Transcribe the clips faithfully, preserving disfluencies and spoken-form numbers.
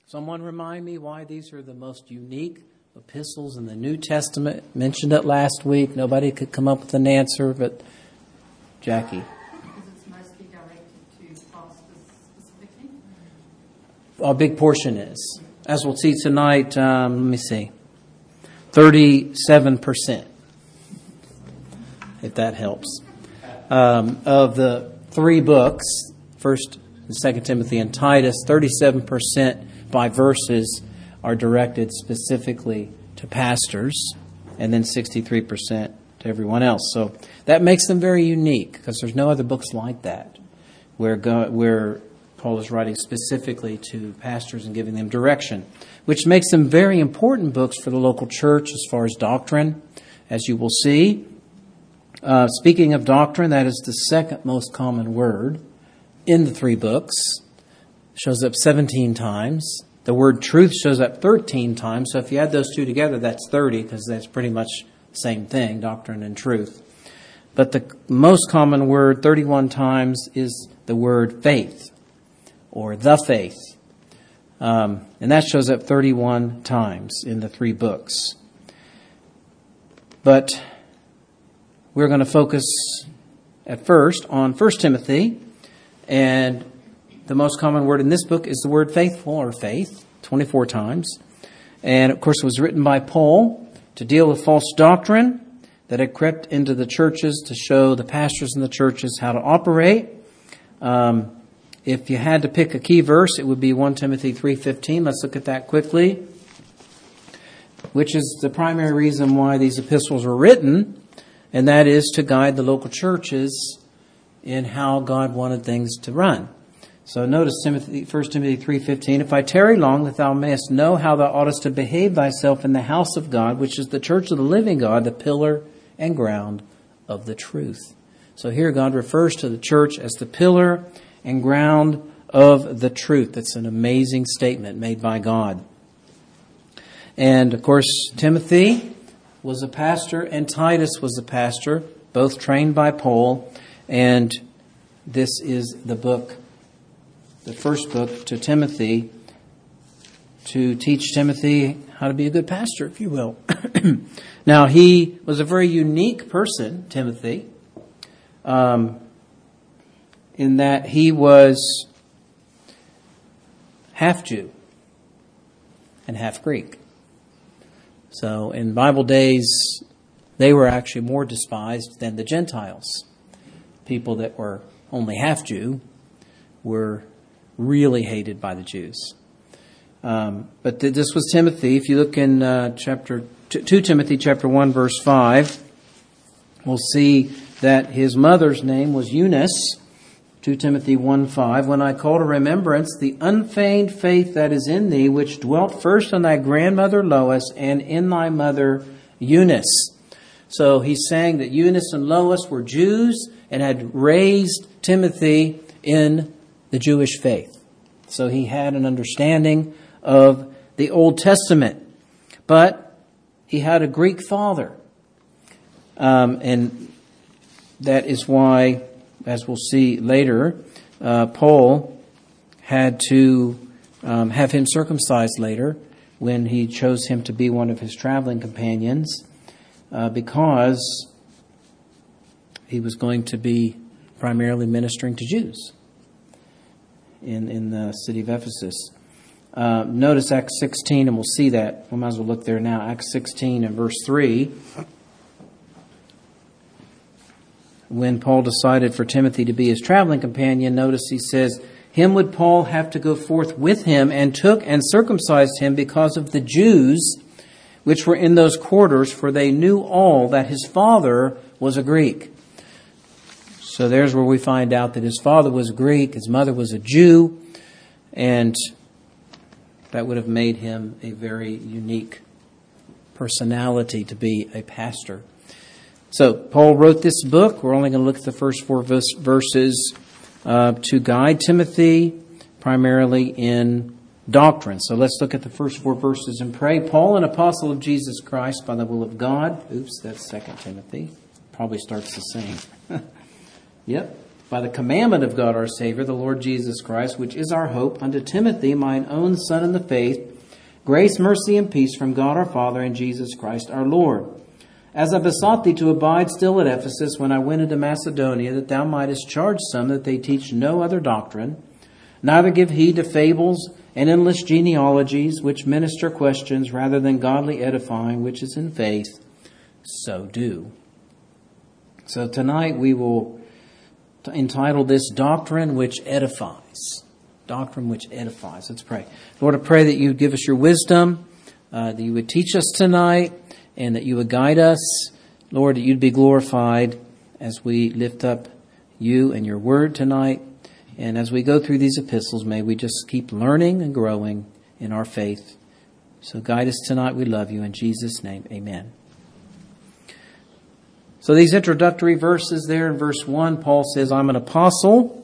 Someone remind me why these are the most unique epistles in the New Testament. Mentioned it last week. Nobody could come up with an answer, but Jackie. Because it's mostly directed to pastors specifically. A big portion is. As we'll see tonight, um, let me see, thirty-seven percent, if that helps, um, of the three books, First and Second Timothy and Titus, thirty-seven percent by verses are directed specifically to pastors, and then sixty-three percent to everyone else. So that makes them very unique, because there's no other books like that, where God, where Paul is writing specifically to pastors and giving them direction, which makes them very important books for the local church as far as doctrine, as you will see. Uh, speaking of doctrine, that is the second most common word in the three books. It shows up seventeen times. The word truth shows up thirteen times. So if you add those two together, that's thirty, because that's pretty much the same thing, doctrine and truth. But the most common word, thirty-one times, is the word faith, or the faith. Um, and that shows up thirty-one times in the three books. But we're going to focus at first on First Timothy. And the most common word in this book is the word faithful, or faith, twenty-four times. And of course it was written by Paul to deal with false doctrine that had crept into the churches, to show the pastors in the churches how to operate. Um, if you had to pick a key verse, it would be First Timothy three fifteen. Let's look at that quickly, which is the primary reason why these epistles were written, and that is to guide the local churches in how God wanted things to run. So notice Timothy, First Timothy three fifteen, if I tarry long, that thou mayest know how thou oughtest to behave thyself in the house of God, which is the church of the living God, the pillar and ground of the truth. So here God refers to the church as the pillar and ground of the truth. That's an amazing statement made by God. And of course, Timothy was a pastor and Titus was a pastor, both trained by Paul. And this is the book, the first book to Timothy, to teach Timothy how to be a good pastor, if you will. Now, he was a very unique person, Timothy, um, in that he was half Jew and half Greek. So in Bible days, they were actually more despised than the Gentiles. People that were only half Jew were really hated by the Jews. Um, but th- this was Timothy. If you look in uh, chapter t- two Timothy chapter one verse five, we'll see that his mother's name was Eunice. Two Timothy one five, when I call to remembrance the unfeigned faith that is in thee, which dwelt first in thy grandmother Lois and in thy mother Eunice. So he's saying that Eunice and Lois were Jews and had raised Timothy in the Jewish faith. So he had an understanding of the Old Testament. But he had a Greek father. Um, and that is why, as we'll see later, uh, Paul had to um, have him circumcised later when he chose him to be one of his traveling companions, uh, because he was going to be primarily ministering to Jews in, in the city of Ephesus. Uh, notice Acts sixteen, and we'll see that. We might as well look there now. Acts sixteen and verse three. When Paul decided for Timothy to be his traveling companion, notice he says, him would Paul have to go forth with him, and took and circumcised him because of the Jews which were in those quarters, for they knew all that his father was a Greek. So there's where we find out that his father was Greek, his mother was a Jew, and that would have made him a very unique personality to be a pastor. So Paul wrote this book. We're only going to look at the first four verses uh, to guide Timothy, primarily in doctrine. So let's look at the first four verses and pray. Paul, an apostle of Jesus Christ by the will of God. Oops, that's Second Timothy. Probably starts the same. Yep. by the commandment of God our Savior, the Lord Jesus Christ, which is our hope, unto Timothy, mine own son in the faith, grace, mercy, and peace from God our Father and Jesus Christ our Lord. As I besought thee to abide still at Ephesus when I went into Macedonia, that thou mightest charge some that they teach no other doctrine, neither give heed to fables and endless genealogies, which minister questions rather than godly edifying, which is in faith, so do. So tonight we will entitle this Doctrine Which Edifies. Doctrine which edifies. Let's pray. Lord, I pray that you would give us your wisdom, uh, that you would teach us tonight, and that you would guide us. Lord, that you'd be glorified as we lift up you and your word tonight. And as we go through these epistles, may we just keep learning and growing in our faith. So guide us tonight. We love you. In Jesus' name, amen. So these introductory verses there in verse one, Paul says, I'm an apostle.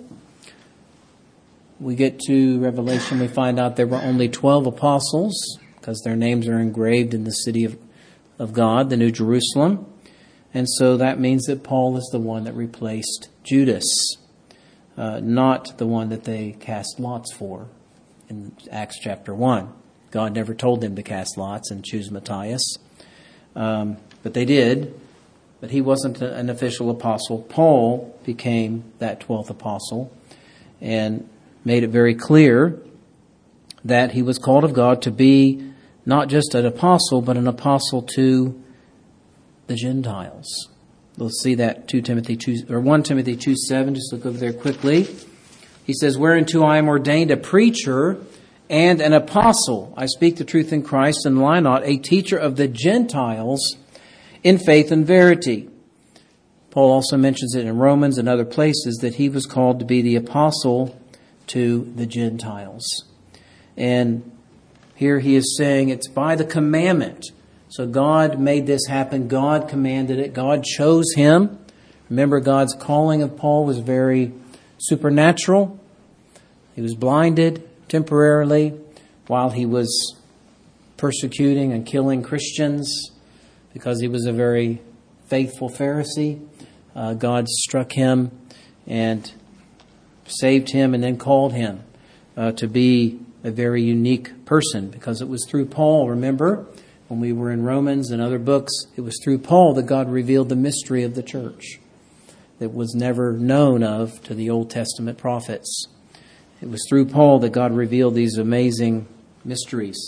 We get to Revelation, we find out there were only twelve apostles because their names are engraved in the city of, of God, the New Jerusalem. And so that means that Paul is the one that replaced Judas, uh, not the one that they cast lots for in Acts chapter one. God never told them to cast lots and choose Matthias, um, but they did. But he wasn't an official apostle. Paul became that twelfth apostle and made it very clear that he was called of God to be not just an apostle, but an apostle to the Gentiles. We'll see that two Timothy two or First Timothy two seven. Just look over there quickly. He says, "Whereunto I am ordained a preacher and an apostle. I speak the truth in Christ and lie not, a teacher of the Gentiles in faith and verity." Paul also mentions it in Romans and other places that he was called to be the apostle to the Gentiles. And here he is saying it's by the commandment. So God made this happen. God commanded it. God chose him. Remember, God's calling of Paul was very supernatural. He was blinded temporarily while he was persecuting and killing Christians because he was a very faithful Pharisee. Uh, God struck him and saved him and then called him uh, to be a very unique person because it was through Paul, remember, when we were in Romans and other books, it was through Paul that God revealed the mystery of the church that was never known of to the Old Testament prophets. It was through Paul that God revealed these amazing mysteries.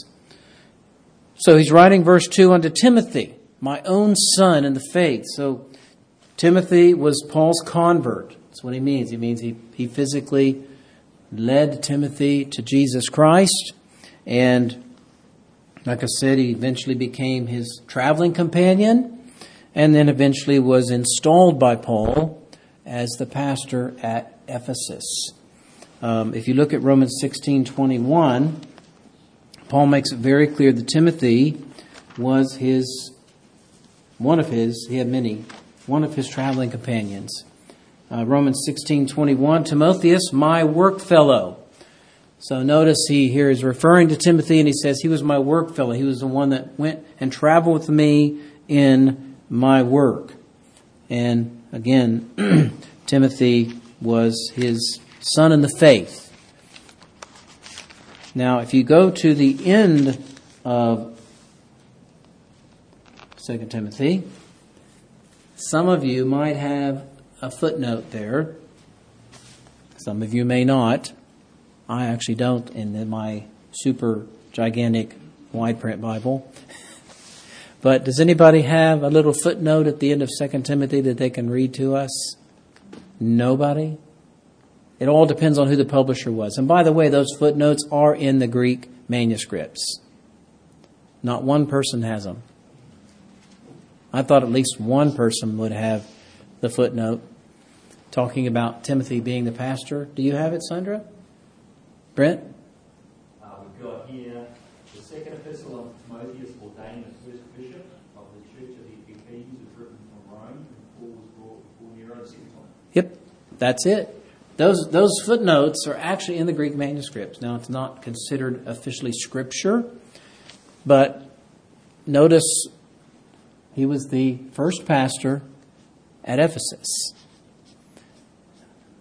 So he's writing verse two unto Timothy, my own son in the faith. So Timothy was Paul's convert. That's what he means. He means he, he physically led Timothy to Jesus Christ. And like I said, he eventually became his traveling companion and then eventually was installed by Paul as the pastor at Ephesus. Um, if you look at Romans sixteen twenty-one, Paul makes it very clear that Timothy was his, one of his, he had many, one of his traveling companions. Uh, Romans sixteen twenty-one, Timotheus, my work fellow. So notice he here is referring to Timothy and he says he was my work fellow. He was the one that went and traveled with me in my work. And again, Timothy was his son in the faith. Now, if you go to the end of Second Timothy, some of you might have a footnote there. Some of you may not. I actually don't in my super gigantic wide print Bible. But does anybody have a little footnote at the end of Second Timothy that they can read to us? Nobody? It all depends on who the publisher was. And by the way, those footnotes are in the Greek manuscripts. Not one person has them. I thought at least one person would have the footnote talking about Timothy being the pastor. Do you have it, Sandra? Brent? Uh, we've got here the second epistle of Timotheus, ordained as first bishop of the church of the Ephesians, was written from Rome, and Paul was brought before Nero the second time. Yep, that's it. Those those footnotes are actually in the Greek manuscripts. Now, it's not considered officially scripture, but notice he was the first pastor at Ephesus.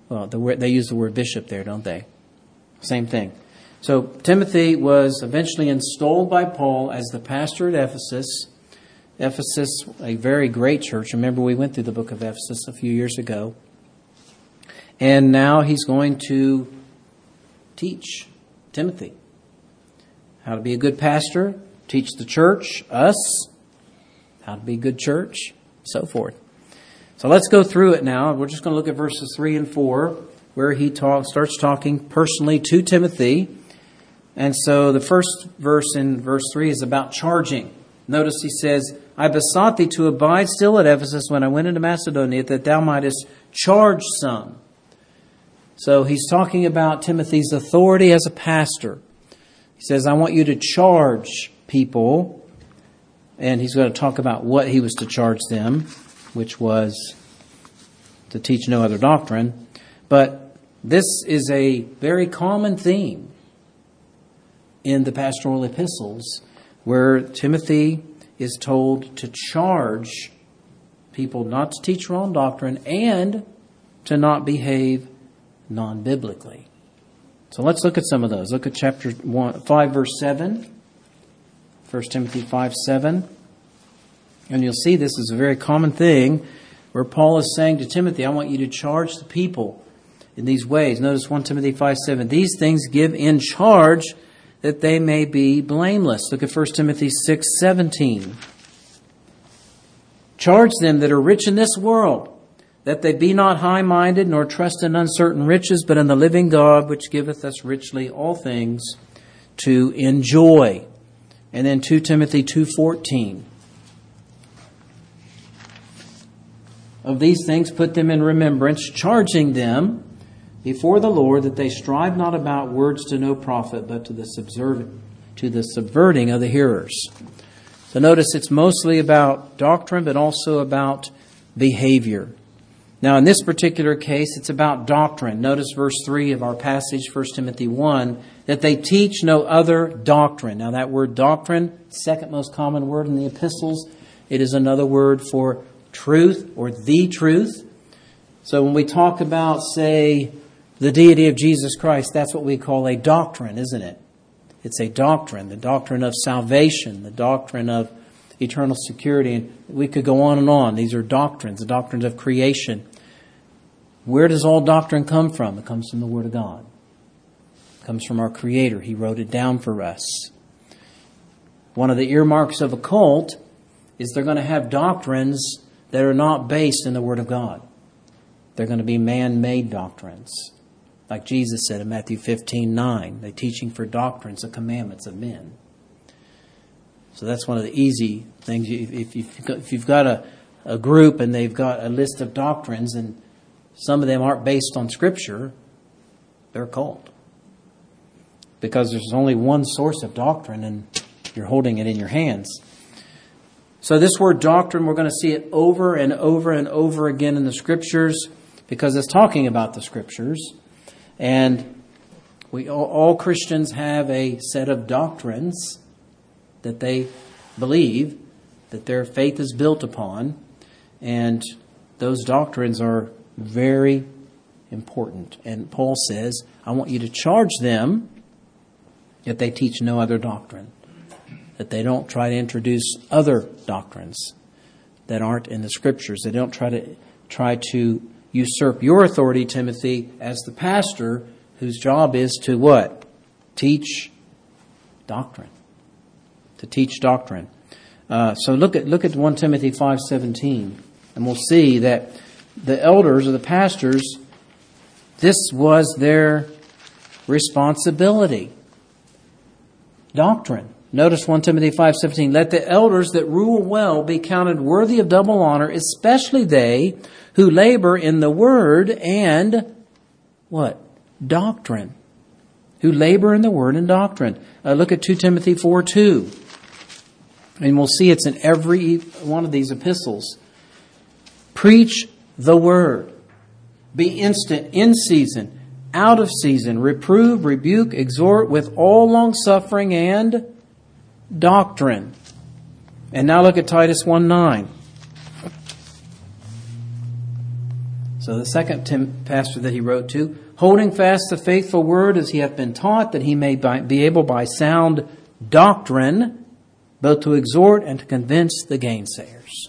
Well, the word, they use the word bishop there, don't they? Same thing. So Timothy was eventually installed by Paul as the pastor at Ephesus. Ephesus, a very great church. Remember, we went through the book of Ephesus a few years ago. And now he's going to teach Timothy how to be a good pastor, teach the church, us, how to be a good church, so forth. So let's go through it now. We're just going to look at verses three and four, where he talk, starts talking personally to Timothy. And so the first verse in verse three is about charging. Notice he says, I besought thee to abide still at Ephesus when I went into Macedonia, that thou mightest charge some. So he's talking about Timothy's authority as a pastor. He says, I want you to charge people. And he's going to talk about what he was to charge them, which was to teach no other doctrine. But this is a very common theme in the pastoral epistles, where Timothy is told to charge people not to teach wrong doctrine and to not behave non-biblically. So let's look at some of those. Look at chapter one, five, verse seven. First Timothy five, seven. And you'll see this is a very common thing where Paul is saying to Timothy, I want you to charge the people in these ways. Notice First Timothy five, seven. These things give in charge that they may be blameless. Look at First Timothy six, seventeen. Charge them that are rich in this world, that they be not high-minded, nor trust in uncertain riches, but in the living God, which giveth us richly all things to enjoy. And then Second Timothy two, fourteen. Of these things put them in remembrance, charging them before the Lord that they strive not about words to no profit, but to the subservient, to the subverting of the hearers. So notice it's mostly about doctrine, but also about behavior. Now in this particular case, it's about doctrine. Notice verse three of our passage, First Timothy one, that they teach no other doctrine. Now that word doctrine, second most common word in the epistles, it is another word for truth or the truth. So when we talk about, say, the deity of Jesus Christ, that's what we call a doctrine, isn't it? It's a doctrine, the doctrine of salvation, the doctrine of eternal security. And we could go on and on. These are doctrines, the doctrines of creation. Where does all doctrine come from? It comes from the Word of God. It comes from our Creator. He wrote it down for us. One of the earmarks of a cult is they're going to have doctrines that are not based in the Word of God. They're going to be man-made doctrines. Like Jesus said in Matthew fifteen nine, they're teaching for doctrines, the commandments of men. So that's one of the easy things. If you've got a, a group and they've got a list of doctrines and some of them aren't based on Scripture, they're a cult. Because there's only one source of doctrine and you're holding it in your hands. So this word doctrine, we're going to see it over and over and over again in the Scriptures because it's talking about the Scriptures. And we all, all Christians have a set of doctrines that they believe, that their faith is built upon. And those doctrines are very important. And Paul says, I want you to charge them that they teach no other doctrine. That they don't try to introduce other doctrines that aren't in the Scriptures. They don't try to try to usurp your authority, Timothy, as the pastor, whose job is to what? Teach doctrine. To teach doctrine. Uh, so look at look at First Timothy five seventeen, and we'll see that the elders or the pastors, this was their responsibility. Doctrine. Notice First Timothy five seventeen. Let the elders that rule well be counted worthy of double honor, especially they who labor in the word and what? Doctrine. Who labor in the word and doctrine. Uh, look at Second Timothy four two. And we'll see it's in every one of these epistles. Preach the word. Be instant in season, out of season. Reprove, rebuke, exhort with all long-suffering and doctrine. And now look at Titus one nine. So the second Tim pastor that he wrote to, holding fast the faithful word as he hath been taught, that he may by, be able by sound doctrine both to exhort and to convince the gainsayers.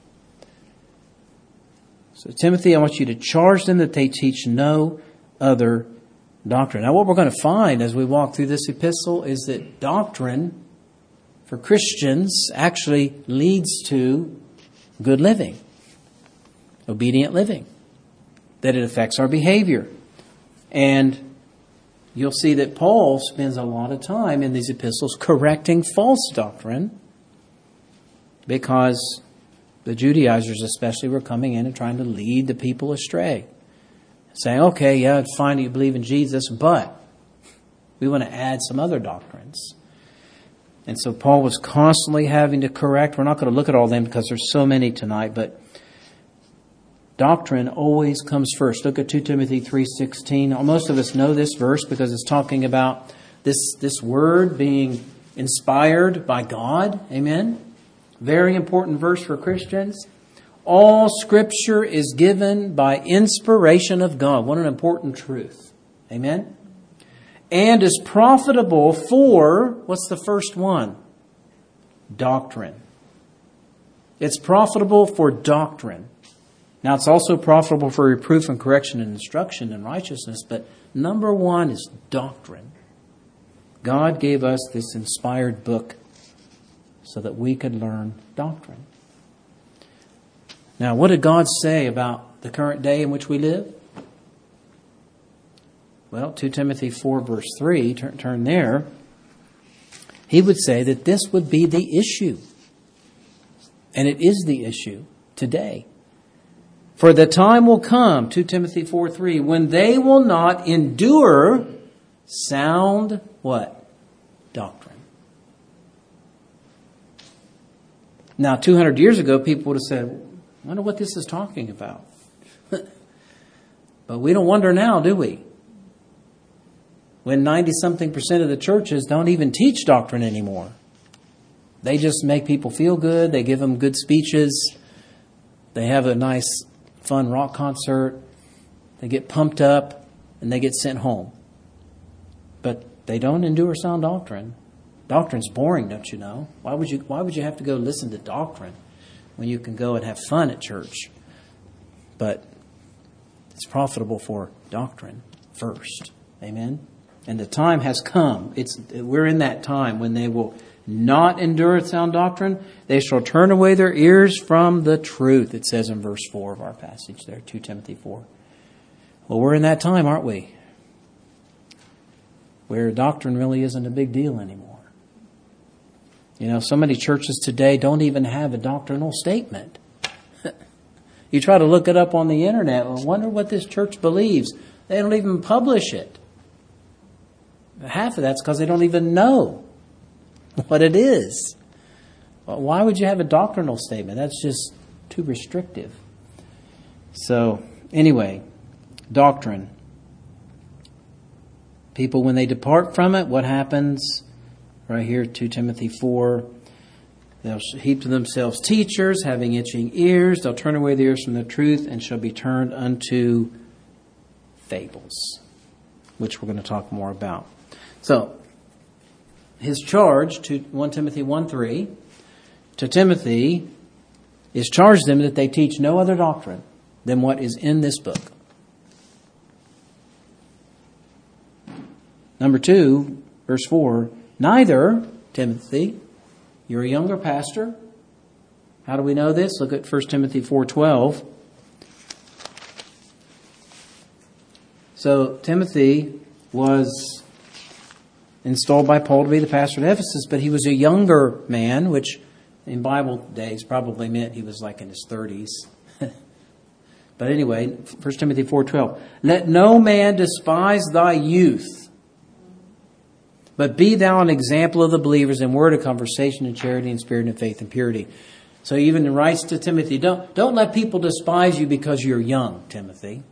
So Timothy, I want you to charge them that they teach no other doctrine. Now what we're going to find as we walk through this epistle is that doctrine for Christians actually leads to good living, obedient living, that it affects our behavior. And you'll see that Paul spends a lot of time in these epistles correcting false doctrine because the Judaizers especially were coming in and trying to lead the people astray. Saying, okay, yeah, it's fine that you believe in Jesus, but we want to add some other doctrines. And so Paul was constantly having to correct. We're not going to look at all of them because there's so many tonight, but doctrine always comes first. Look at Second Timothy three sixteen. Most of us know this verse because it's talking about this, this word being inspired by God. Amen. Very important verse for Christians. All Scripture is given by inspiration of God. What an important truth. Amen. And is profitable for, what's the first one? Doctrine. It's profitable for doctrine. Now, it's also profitable for reproof and correction and instruction in righteousness, but number one is doctrine. God gave us this inspired book so that we could learn doctrine. Now, what did God say about the current day in which we live? Well, Second Timothy four verse three, turn, turn there. He would say that this would be the issue. And it is the issue today. For the time will come, Second Timothy four three, when they will not endure sound, what? Doctrine. Now, two hundred years ago, people would have said, I wonder what this is talking about. But we don't wonder now, do we? When ninety-something percent of the churches don't even teach doctrine anymore. They just make people feel good. They give them good speeches. They have a nice, fun rock concert. They get pumped up and they get sent home. But they don't endure sound doctrine. Doctrine's boring, don't you know? Why would you, why would you have to go listen to doctrine when you can go and have fun at church? But it's profitable for doctrine first. Amen? And the time has come. It's we're in that time when they will not endure sound doctrine. They shall turn away their ears from the truth. It says in verse four of our passage there, Second Timothy four. Well, we're in that time, aren't we? Where doctrine really isn't a big deal anymore. You know, so many churches today don't even have a doctrinal statement. You try to look it up on the internet. I wonder what this church believes. They don't even publish it. Half of that's because they don't even know what it is. Well, why would you have a doctrinal statement? That's just too restrictive. So, anyway, doctrine. People, when they depart from it, what happens? Right here, Second Timothy four. They'll heap to themselves teachers, having itching ears. They'll turn away their ears from the truth and shall be turned unto fables, which we're going to talk more about. So, his charge to First Timothy one three, to Timothy, is charge them that they teach no other doctrine than what is in this book. Number two, verse four, neither, Timothy, you're a younger pastor. How do we know this? Look at First Timothy four twelve. So, Timothy was installed by Paul to be the pastor at Ephesus, but he was a younger man, which in Bible days probably meant he was like in his thirties. But anyway, First Timothy four twelve. Let no man despise thy youth, but be thou an example of the believers in word of conversation and charity and spirit and faith and purity. So he even writes to Timothy, don't, don't let people despise you because you're young, Timothy.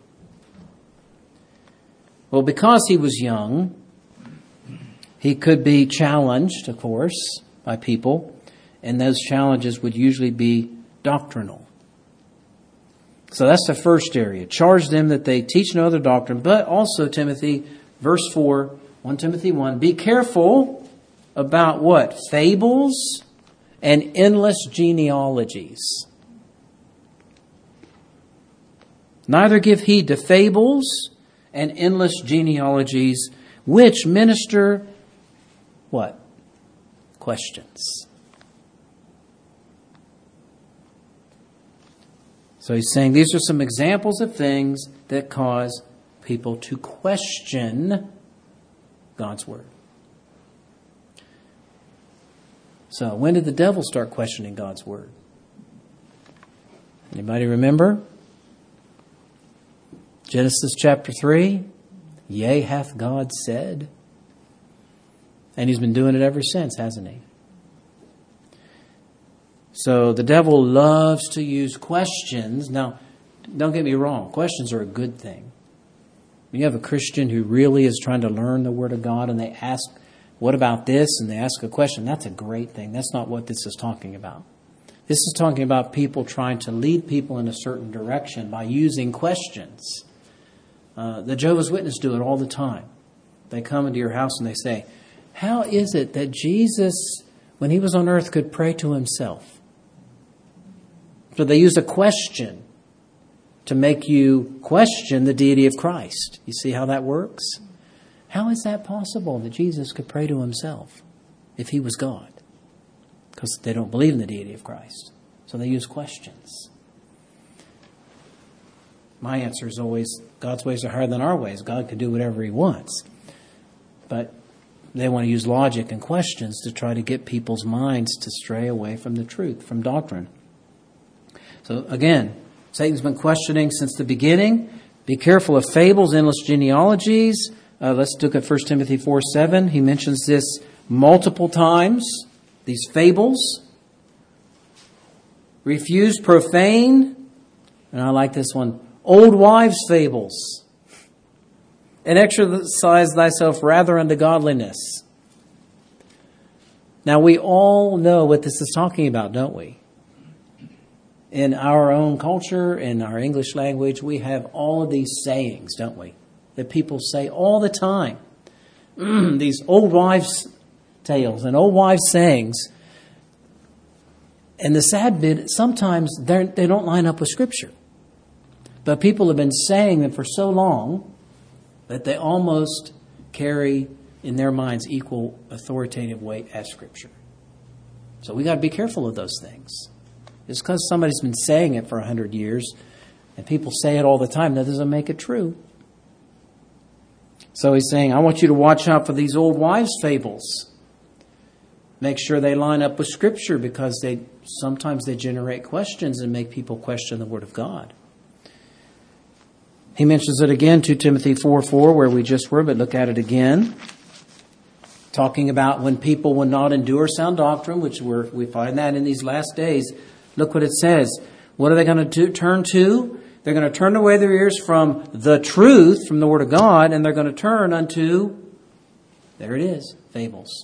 Well, because he was young, he could be challenged, of course, by people, and those challenges would usually be doctrinal. So that's the first area. Charge them that they teach no other doctrine, but also, Timothy, verse four, First Timothy one, be careful about what? Fables and endless genealogies. Neither give heed to fables and endless genealogies, which minister what? Questions. So he's saying these are some examples of things that cause people to question God's Word. So when did the devil start questioning God's Word? Anybody remember? Genesis chapter three, yea, hath God said. And he's been doing it ever since, hasn't he? So the devil loves to use questions. Now, don't get me wrong. Questions are a good thing. When you have a Christian who really is trying to learn the Word of God and they ask, what about this? And they ask a question. That's a great thing. That's not what this is talking about. This is talking about people trying to lead people in a certain direction by using questions. Uh, the Jehovah's Witnesses do it all the time. They come into your house and they say, how is it that Jesus, when he was on earth, could pray to himself? So they use a question to make you question the deity of Christ. You see how that works? How is that possible that Jesus could pray to himself if he was God? Because they don't believe in the deity of Christ. So they use questions. My answer is always, God's ways are higher than our ways. God can do whatever he wants. But they want to use logic and questions to try to get people's minds to stray away from the truth, from doctrine. So again, Satan's been questioning since the beginning. Be careful of fables, endless genealogies. Uh, let's look at First Timothy four seven. He mentions this multiple times. These fables. Refuse profane. And I like this one. Old wives' fables. And exercise thyself rather unto godliness. Now we all know what this is talking about, don't we? In our own culture, in our English language, we have all of these sayings, don't we? That people say all the time. These old wives' tales and old wives' sayings. And the sad bit, sometimes they don't line up with Scripture. But people have been saying them for so long that they almost carry in their minds equal authoritative weight as Scripture. So we got to be careful of those things. Just because somebody's been saying it for a hundred years and people say it all the time, that doesn't make it true. So he's saying, I want you to watch out for these old wives' fables. Make sure they line up with Scripture, because they sometimes they generate questions and make people question the Word of God. He mentions it again, Second Timothy four four, where we just were, but look at it again. Talking about when people will not endure sound doctrine, which we're, we find that in these last days. Look what it says. What are they going to do, turn to? They're going to turn away their ears from the truth, from the Word of God, and they're going to turn unto, there it is, fables.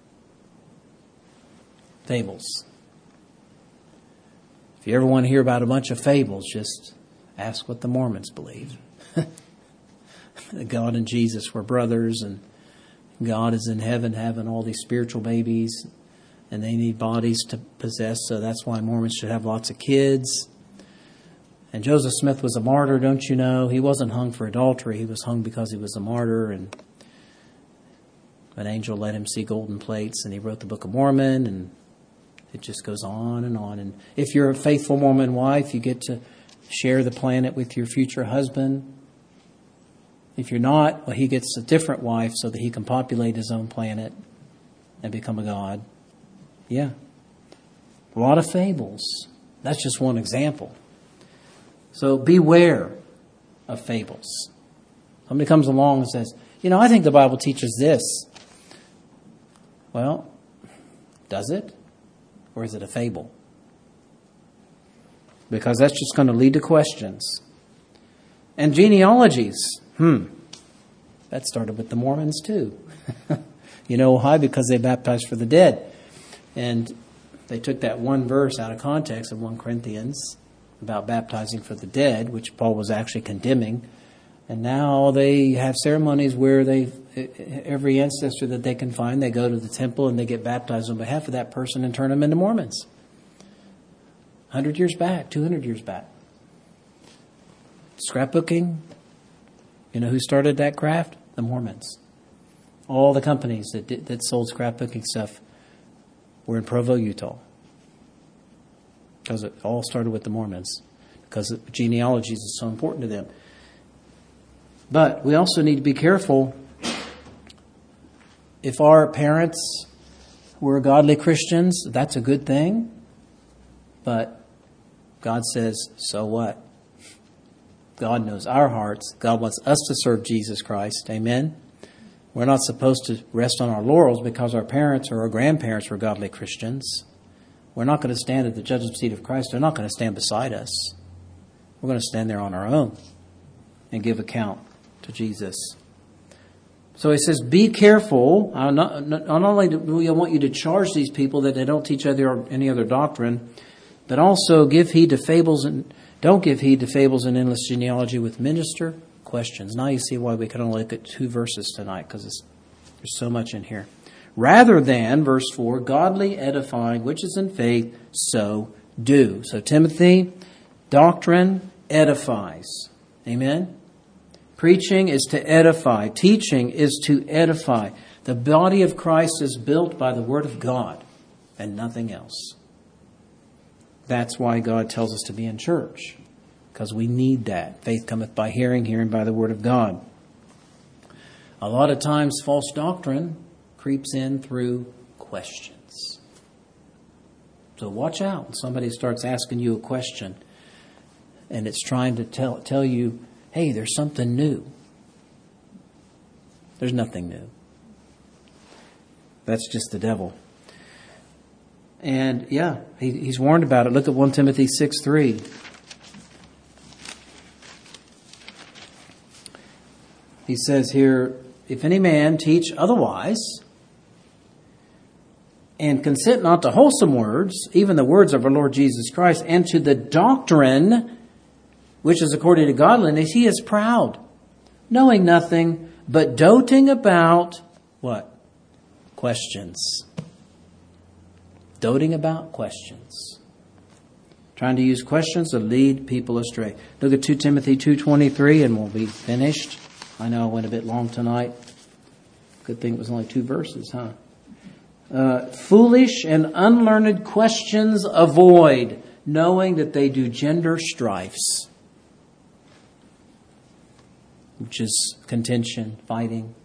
Fables. If you ever want to hear about a bunch of fables, just ask what the Mormons believe. That God and Jesus were brothers, and God is in heaven having all these spiritual babies, and they need bodies to possess, so that's why Mormons should have lots of kids. And Joseph Smith was a martyr, don't you know? He wasn't hung for adultery. He was hung because he was a martyr, and an angel let him see golden plates, and he wrote the Book of Mormon, and it just goes on and on. And if you're a faithful Mormon wife, you get to share the planet with your future husband. If you're not, well, he gets a different wife so that he can populate his own planet and become a god. Yeah. A lot of fables. That's just one example. So beware of fables. Somebody comes along and says, you know, I think the Bible teaches this. Well, does it? Or is it a fable? Because that's just going to lead to questions. And genealogies. Hmm. That started with the Mormons too. You know why? Because they baptized for the dead. And they took that one verse out of context of First Corinthians. about baptizing for the dead, which Paul was actually condemning. And now they have ceremonies where they, every ancestor that they can find, they go to the temple and they get baptized on behalf of that person and turn them into Mormons. one hundred years back, two hundred years back. Scrapbooking, you know who started that craft? The Mormons. All the companies that did, that sold scrapbooking stuff were in Provo, Utah. Because it all started with the Mormons. Because genealogies is so important to them. But we also need to be careful. If our parents were godly Christians, that's a good thing. But God says, so what? God knows our hearts. God wants us to serve Jesus Christ. Amen? We're not supposed to rest on our laurels because our parents or our grandparents were godly Christians. We're not going to stand at the judgment seat of Christ. They're not going to stand beside us. We're going to stand there on our own and give account to Jesus. So he says, be careful. Uh, not, not only do we want you to charge these people that they don't teach other, any other doctrine, but also give heed to fables and don't give heed to fables and endless genealogy with minister questions. Now you see why we can only look at two verses tonight, because there's so much in here. Rather than, verse four, godly edifying, which is in faith, so do. So Timothy, doctrine edifies. Amen? Preaching is to edify. Teaching is to edify. The body of Christ is built by the Word of God and nothing else. That's why God tells us to be in church, because we need that. Faith cometh by hearing, hearing by the Word of God. A lot of times false doctrine creeps in through questions. So watch out when somebody starts asking you a question and it's trying to tell tell you, hey, there's something new. There's nothing new. That's just the devil. And yeah, he, he's warned about it. Look at First Timothy six three. He says here, if any man teach otherwise, and consent not to wholesome words, even the words of our Lord Jesus Christ, and to the doctrine which is according to godliness, he is proud, knowing nothing, but doting about what? Questions. Doting about questions. Trying to use questions to lead people astray. Look at Second Timothy two twenty-three and we'll be finished. I know I went a bit long tonight. Good thing it was only two verses, huh? Uh, foolish and unlearned questions avoid, knowing that they do gender strifes, which is contention, fighting.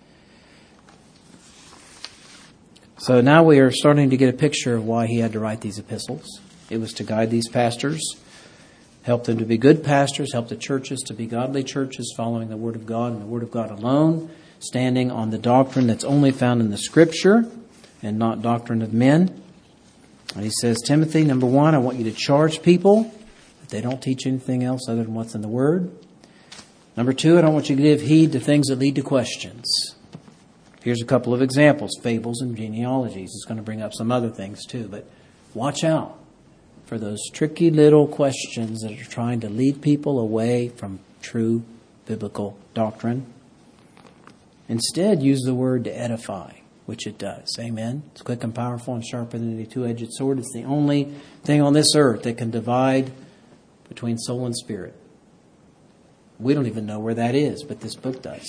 So now we are starting to get a picture of why he had to write these epistles. It was to guide these pastors, help them to be good pastors, help the churches to be godly churches, following the Word of God and the Word of God alone, standing on the doctrine that's only found in the Scripture and not doctrine of men. And he says, Timothy, number one, I want you to charge people that they don't teach anything else other than what's in the Word. Number two, I don't want you to give heed to things that lead to questions. Here's a couple of examples, fables and genealogies. It's going to bring up some other things too, but watch out for those tricky little questions that are trying to lead people away from true biblical doctrine. Instead, use the word to edify, which it does. Amen? It's quick and powerful and sharper than any two-edged sword. It's the only thing on this earth that can divide between soul and spirit. We don't even know where that is, but this book does.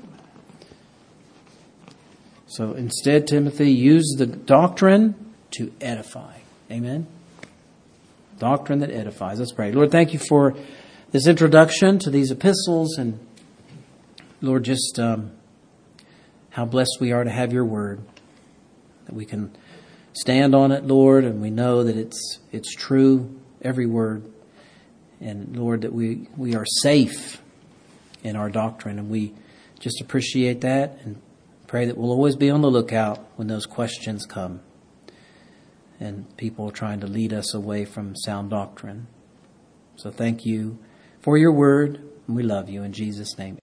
So instead, Timothy, use the doctrine to edify. Amen? Doctrine that edifies. Let's pray. Lord, thank you for this introduction to these epistles. And Lord, just um, how blessed we are to have your word. That we can stand on it, Lord, and we know that it's it's true, every word. And Lord, that we, we are safe in our doctrine. And we just appreciate that and pray that we'll always be on the lookout when those questions come and people are trying to lead us away from sound doctrine. So thank you for your word, and we love you in Jesus' name.